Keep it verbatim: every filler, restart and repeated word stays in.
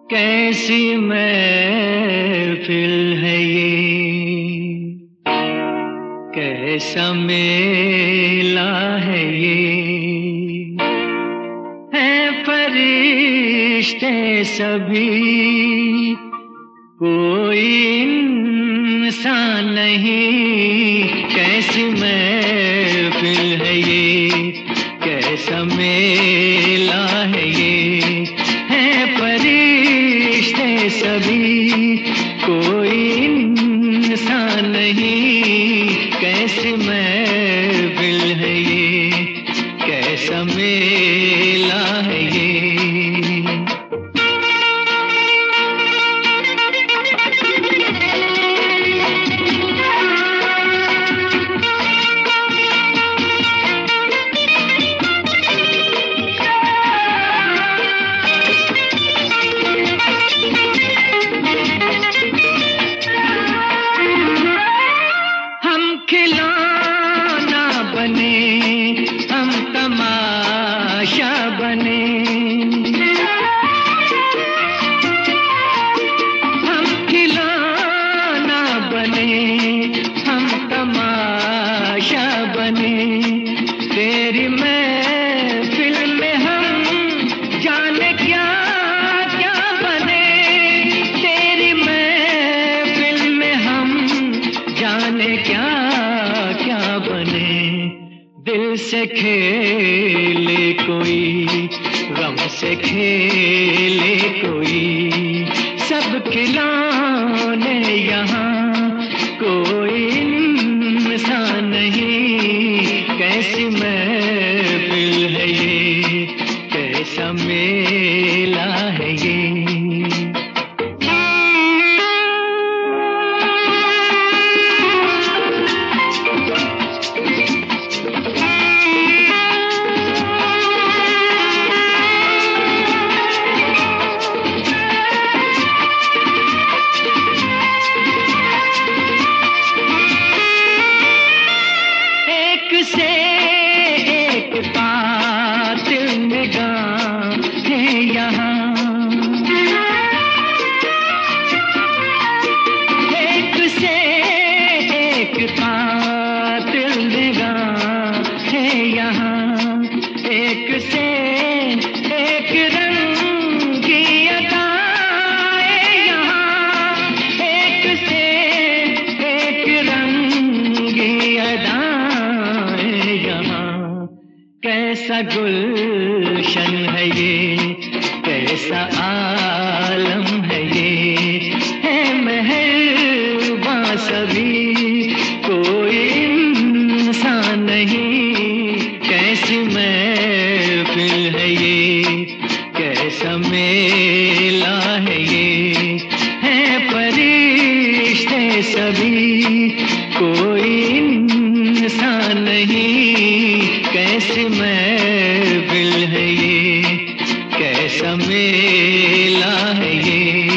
कैसी महफिल है ये, कैसा मेला है ये। है फरिश्ते सभी, कोई इंसान नहीं। कैसी महफिल है ये, कैसा मेला है ये। है फरिश्ते सभी, कोई इंसान नहीं। कैसी महफिल है ये, कैसा मेला है ये। खिलौना बने, हम तमाशा बने। हम खिलौना बने, हम तमाशा बने। तेरी महफिल में हम जाने क्या क्या बने। तेरी महफिल में हम जाने क्या क्या बने। दिल से खेले कोई, गम से खेले कोई। सब खिलौने यहाँ, कोई इंसान नहीं। कैसी महफिल है ये, कैसा मेला है ये। से एक कातिल निगाहें यहाँ, एक से एक कातिल निगाहें यहाँ। एक से एक रंग की अदाएं यहाँ। एक से एक रंग की अदाएं। कैसा गुलशन है ये, कैसा आलम है ये। है मेहरबां सभी, कोई इंसान नहीं। कैसी महफिल है ये, कैसा मेला है ये। है फरिश्ते सभी, कोई इंसान नहीं। कैसी महफिल है ये, कैसा मेला है ये।